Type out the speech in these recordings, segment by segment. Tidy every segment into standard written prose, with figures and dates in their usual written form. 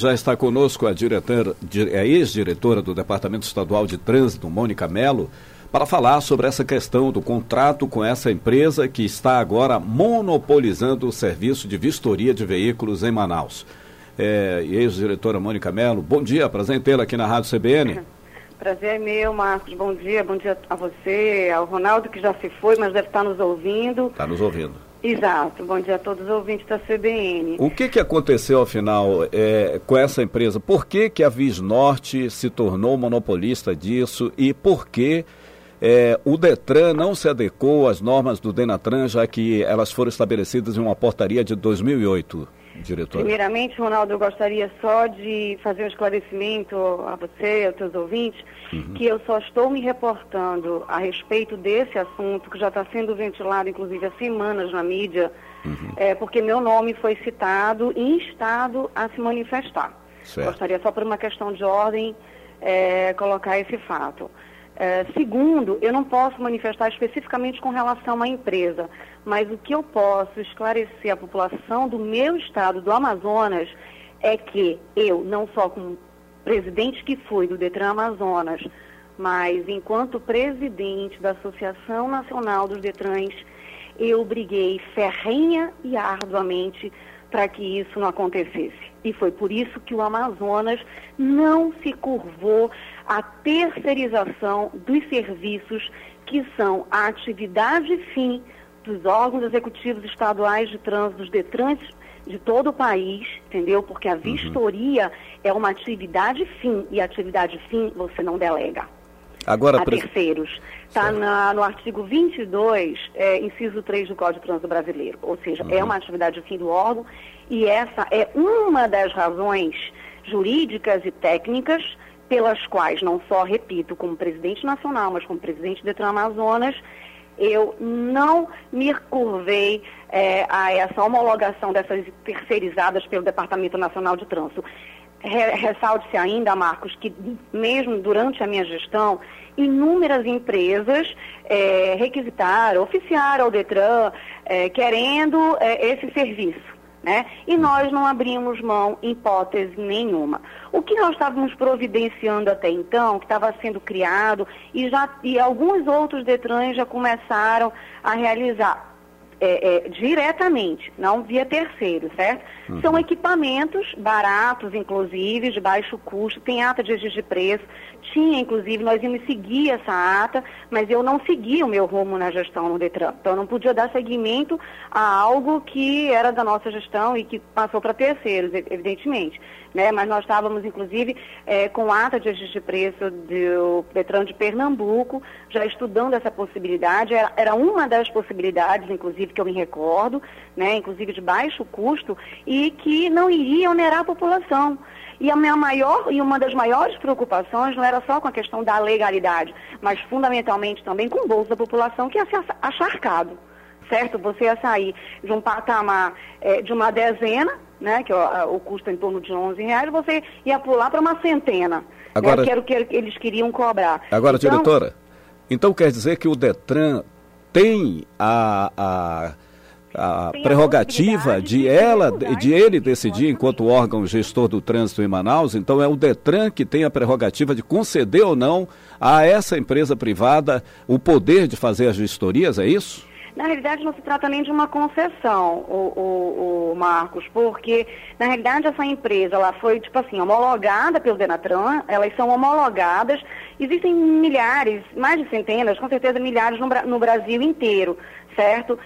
Já está conosco a ex-diretora do Departamento Estadual de Trânsito, Mônica Mello, para falar sobre essa questão do contrato com essa empresa que está agora monopolizando o serviço de vistoria de veículos em Manaus. Ex-diretora Mônica Mello, bom dia, prazer em tê-la aqui na Rádio CBN. Prazer é meu, Marcos, bom dia a você, ao Ronaldo, que já se foi, mas deve estar nos ouvindo. Está nos ouvindo. Exato, bom dia a todos os ouvintes da CBN. O que aconteceu, afinal, com essa empresa? Por que a Visnorte se tornou monopolista disso e por que o Detran não se adequou às normas do Denatran, já que elas foram estabelecidas em uma portaria de 2008, diretora? Primeiramente, Ronaldo, eu gostaria só de fazer um esclarecimento a você, aos seus ouvintes, que eu só estou me reportando a respeito desse assunto, que já está sendo ventilado, inclusive, há semanas na mídia, porque meu nome foi citado e instado a se manifestar. Certo. Gostaria só, por uma questão de ordem, colocar esse fato. Segundo, eu não posso manifestar especificamente com relação à empresa, mas o que eu posso esclarecer à população do meu estado, do Amazonas, é que eu, não só como presidente que fui do Detran Amazonas, mas enquanto presidente da Associação Nacional dos Detrans, eu briguei ferrenha e arduamente para que isso não acontecesse. E foi por isso que o Amazonas não se curvou à terceirização dos serviços que são a atividade fim dos órgãos executivos estaduais de trânsito, dos Detrans de todo o país, entendeu? Porque a vistoria é uma atividade fim, e a atividade fim você não delega agora a terceiros. Está no artigo 22, inciso 3 do Código de Trânsito Brasileiro. Ou seja, é uma atividade fim do órgão, e essa é uma das razões jurídicas e técnicas pelas quais, não só, repito, como presidente nacional, mas como presidente do Detran Amazonas, eu não me curvei a essa homologação dessas terceirizadas pelo Departamento Nacional de Trânsito. Ressalte-se ainda, Marcos, que mesmo durante a minha gestão, inúmeras empresas requisitaram, oficiaram ao Detran, querendo esse serviço. Né? E nós não abrimos mão em hipótese nenhuma. O que nós estávamos providenciando até então, que estava sendo criado, e alguns outros Detrans já começaram a realizar diretamente, não via terceiro, certo? São equipamentos baratos, inclusive, de baixo custo, tem ata de registro de preço, tinha, inclusive, nós íamos seguir essa ata, mas eu não segui o meu rumo na gestão no Detran, então eu não podia dar seguimento a algo que era da nossa gestão e que passou para terceiros, evidentemente, né? Mas nós estávamos, inclusive, com ata de registro de preço do Detran de Pernambuco, já estudando essa possibilidade, era uma das possibilidades, inclusive, que eu me recordo, né? Inclusive de baixo custo, e que não iria onerar a população. E uma das maiores preocupações não era só com a questão da legalidade, mas fundamentalmente também com o bolso da população, que ia ser acharcado, certo? Você ia sair de um patamar de uma dezena, né, que o custo é em torno de R$11, você ia pular para uma centena, agora, né, que era o que eles queriam cobrar. Agora, então, diretora, então quer dizer que o Detran tem a prerrogativa de ele decidir enquanto órgão gestor do trânsito em Manaus? Então é o Detran que tem a prerrogativa de conceder ou não a essa empresa privada o poder de fazer as vistorias, é isso? Na realidade, não se trata nem de uma concessão, o Marcos, porque, na realidade, essa empresa, ela foi, homologada pelo Denatran, elas são homologadas, existem milhares, mais de centenas, com certeza milhares no Brasil inteiro, certo?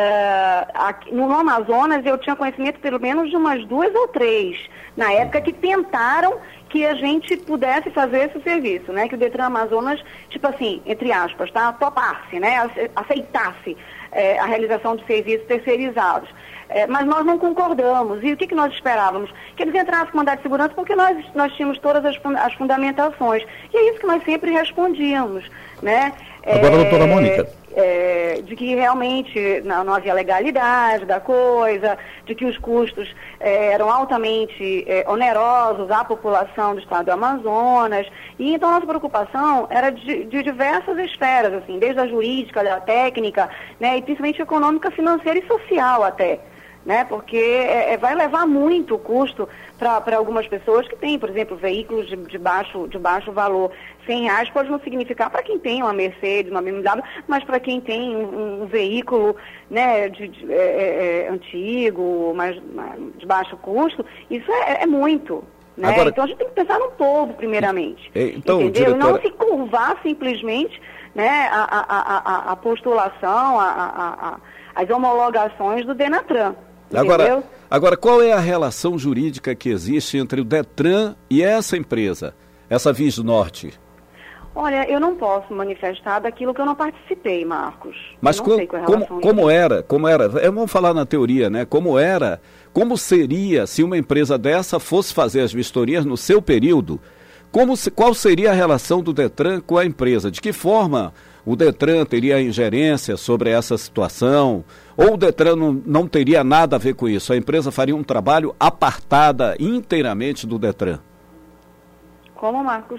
No Amazonas, eu tinha conhecimento pelo menos de umas 2 ou 3, na época, que tentaram que a gente pudesse fazer esse serviço, né? Que o Detran Amazonas, entre aspas, tá? Topasse, né? Aceitasse a realização de serviços terceirizados. Mas nós não concordamos. E o que nós esperávamos? Que eles entrassem com mandado de segurança, porque nós tínhamos todas as fundamentações. E é isso que nós sempre respondíamos, né? Agora, doutora Mônica. De que realmente não havia legalidade da coisa, de que os custos eram altamente onerosos à população do estado do Amazonas. E então nossa preocupação era de diversas esferas, assim, desde a jurídica, da técnica, né, e principalmente econômica, financeira e social até. né? Porque vai levar muito custo para algumas pessoas que têm, por exemplo, veículos de baixo valor. R$100 pode não significar para quem tem uma Mercedes, uma BMW, mas para quem tem um veículo, né, antigo, mas de baixo custo, isso é muito. Né? Agora, então a gente tem que pensar no povo, primeiramente. Então, entendeu? diretora... Não se curvar simplesmente, né, a postulação, as homologações do Denatran. Agora, qual é a relação jurídica que existe entre o Detran e essa empresa, essa Visnorte? Olha, eu não posso manifestar daquilo que eu não participei, Marcos. Mas como era? Vamos falar na teoria, né? Como seria se uma empresa dessa fosse fazer as vistorias no seu período? Qual seria a relação do Detran com a empresa? De que forma o Detran teria ingerência sobre essa situação? Ou o Detran não teria nada a ver com isso? A empresa faria um trabalho apartada inteiramente do Detran? Como, Marcos?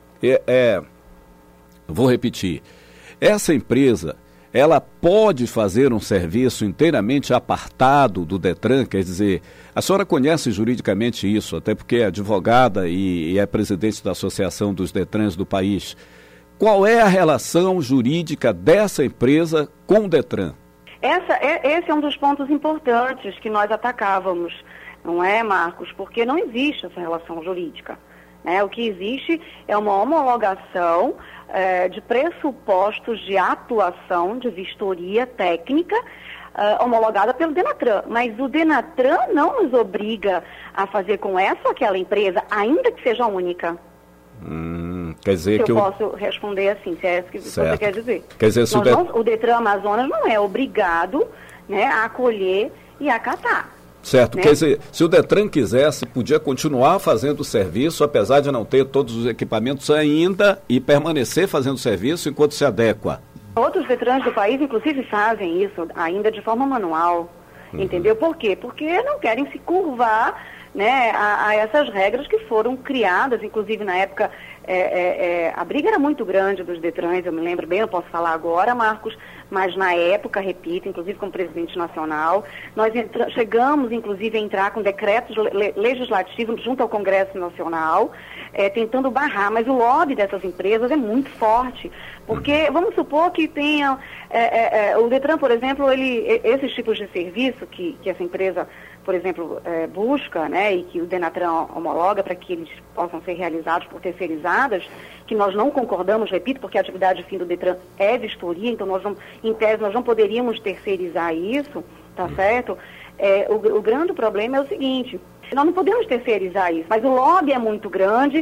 Vou repetir. Essa empresa, ela pode fazer um serviço inteiramente apartado do Detran? Quer dizer, a senhora conhece juridicamente isso, até porque é advogada e é presidente da Associação dos Detrans do país. Qual é a relação jurídica dessa empresa com o Detran? Esse é um dos pontos importantes que nós atacávamos, não é, Marcos? Porque não existe essa relação jurídica. Né? O que existe é uma homologação de pressupostos de atuação, de vistoria técnica, homologada pelo Denatran. Mas o Denatran não nos obriga a fazer com essa ou aquela empresa, ainda que seja única. Quer dizer eu posso responder assim, se é isso que você quer dizer. Quer dizer, o Detran Amazonas não é obrigado, né, a acolher e acatar. Certo, né? Quer dizer, se o Detran quisesse, podia continuar fazendo o serviço, apesar de não ter todos os equipamentos ainda, e permanecer fazendo o serviço enquanto se adequa. Outros Detrans do país, inclusive, fazem isso ainda de forma manual, entendeu? Por quê? Porque não querem se curvar, né, a essas regras que foram criadas, inclusive na época, a briga era muito grande dos Detrans, eu me lembro bem, eu posso falar agora, Marcos, mas na época, repito, inclusive como presidente nacional, nós chegamos, inclusive, a entrar com decretos legislativos junto ao Congresso Nacional, tentando barrar, mas o lobby dessas empresas é muito forte, porque vamos supor que tenha, o Detran, por exemplo, esses tipos de serviço que essa empresa, por exemplo, busca, né, e que o Denatran homologa para que eles possam ser realizados por terceirizadas, que nós não concordamos, repito, porque a atividade fim do Detran é vistoria, então em tese nós não poderíamos terceirizar isso, tá certo? O grande problema é o seguinte: nós não podemos terceirizar isso, mas o lobby é muito grande,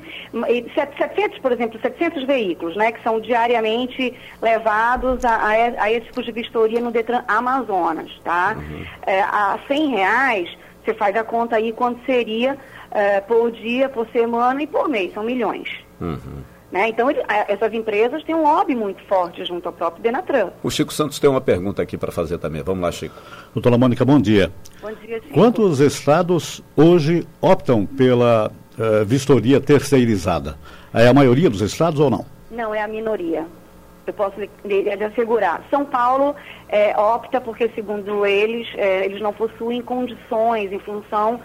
700 veículos, né, que são diariamente levados a esse tipo de vistoria no Detran Amazonas, tá? A R$100, você faz a conta aí quanto seria por dia, por semana e por mês, são milhões. Né? Então, essas empresas têm um lobby muito forte junto ao próprio Denatran. O Chico Santos tem uma pergunta aqui para fazer também. Vamos lá, Chico. Doutora Mônica, bom dia. Bom dia, Chico. Quantos estados hoje optam pela vistoria terceirizada? É a maioria dos estados ou não? Não, é a minoria. Eu posso lhe assegurar. São Paulo opta porque, segundo eles, eles não possuem condições em função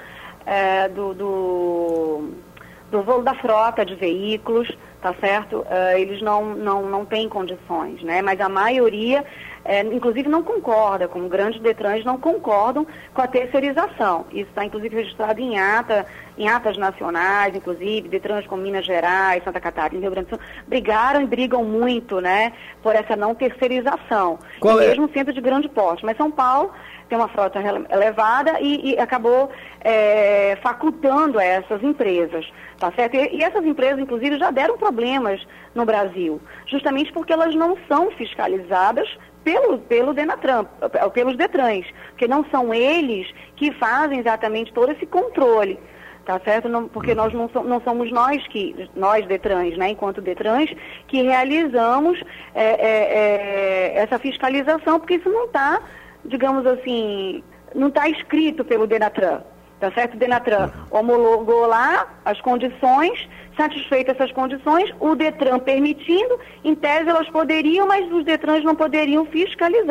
do voo da frota de veículos, tá certo? Eles não têm condições, né? Mas a maioria, inclusive, não concorda, como grandes Detrans não concordam com a terceirização. Isso está, inclusive, registrado em atas nacionais, inclusive, Detrans como Minas Gerais, Santa Catarina, Rio Grande do Sul, brigaram e brigam muito, né, por essa não terceirização. Mesmo sendo de grande porte. Mas São Paulo tem uma frota elevada e acabou facultando a essas empresas, tá certo? E essas empresas, inclusive, já deram problemas no Brasil, justamente porque elas não são fiscalizadas pelo Denatran, pelos Detrans, porque não são eles que fazem exatamente todo esse controle, tá certo? Porque nós não somos nós Detrans, né, enquanto Detrans, que realizamos essa fiscalização, porque isso não está, digamos assim, não está escrito pelo Denatran, tá certo? O Denatran homologou lá as condições, satisfeitas essas condições, o Detran permitindo, em tese elas poderiam, mas os Detrans não poderiam fiscalizar.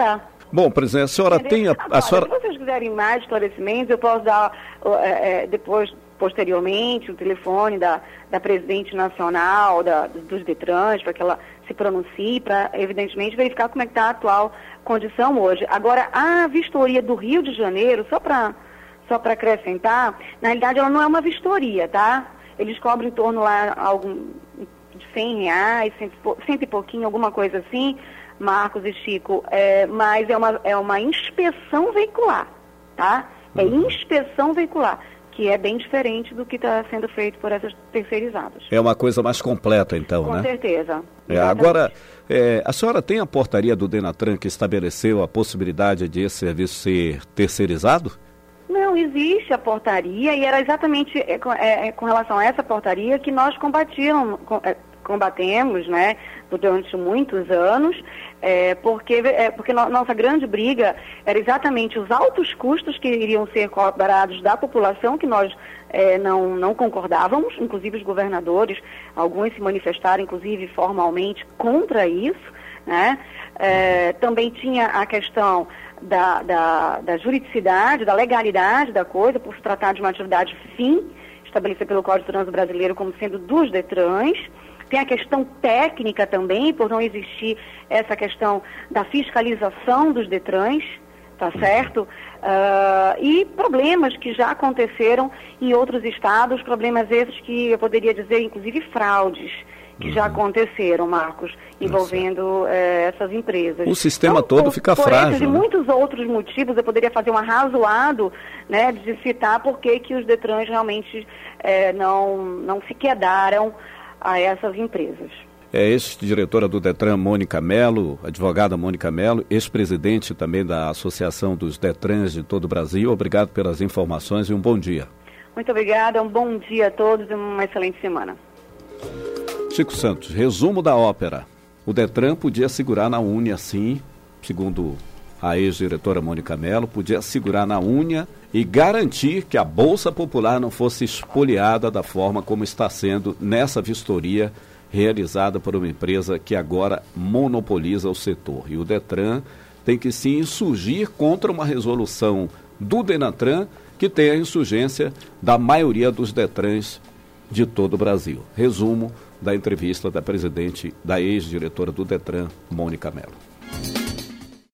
Bom, presidente, a senhora tem... Agora, se vocês quiserem mais esclarecimentos, eu posso dar posteriormente, o telefone da presidente nacional dos Detrans, para que ela se pronuncie, para, evidentemente, verificar como é que está a atual condição hoje. Agora, a vistoria do Rio de Janeiro, só para acrescentar, na realidade ela não é uma vistoria, tá? Eles cobram em torno lá de R$100, cento e pouquinho, alguma coisa assim, Marcos e Chico, mas é uma inspeção veicular, tá? É inspeção veicular, que é bem diferente do que está sendo feito por essas terceirizadas. É uma coisa mais completa, então, Com né? Com certeza. Agora, a senhora tem a portaria do Denatran que estabeleceu a possibilidade de esse serviço ser terceirizado? Não, existe a portaria e era exatamente com relação a essa portaria que nós combatemos, né, durante muitos anos, porque nossa grande briga era exatamente os altos custos que iriam ser cobrados da população, que nós não concordávamos, inclusive os governadores, alguns se manifestaram, inclusive formalmente, contra isso, né? Também tinha a questão da juridicidade, da legalidade da coisa, por se tratar de uma atividade fim, estabelecida pelo Código de Trânsito Brasileiro como sendo dos Detrans. Tem a questão técnica também, por não existir essa questão da fiscalização dos Detrans, tá certo? E problemas que já aconteceram em outros estados, problemas esses que eu poderia dizer, inclusive fraudes, que já aconteceram, Marcos, envolvendo essas empresas. O sistema todo fica frágil. Esses e muitos outros motivos, eu poderia fazer um arrazoado, né, de citar por que os Detrans realmente não se quedaram a essas empresas. Ex-diretora do Detran, Mônica Mello, advogada Mônica Mello, ex-presidente também da Associação dos Detrans de todo o Brasil. Obrigado pelas informações e um bom dia. Muito obrigada, um bom dia a todos e uma excelente semana. Chico Santos, resumo da ópera. O Detran podia segurar na unha, sim, segundo a ex-diretora Mônica Mello, podia segurar na unha e garantir que a Bolsa Popular não fosse espoliada da forma como está sendo nessa vistoria realizada por uma empresa que agora monopoliza o setor. E o Detran tem que se insurgir contra uma resolução do Denatran que tem a insurgência da maioria dos Detrans de todo o Brasil. Resumo da entrevista da presidente, da ex-diretora do Detran, Mônica Mello.